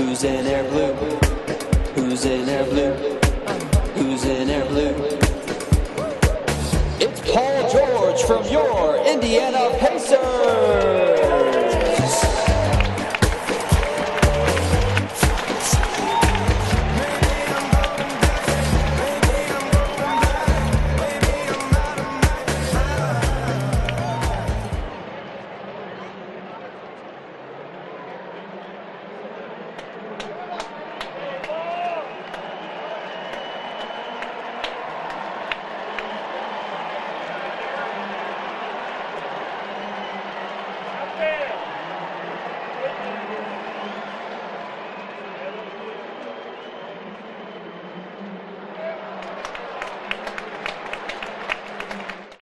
Who's in air blue? Who's in air blue? Who's in air blue? It's Paul George from your Indiana Pacers!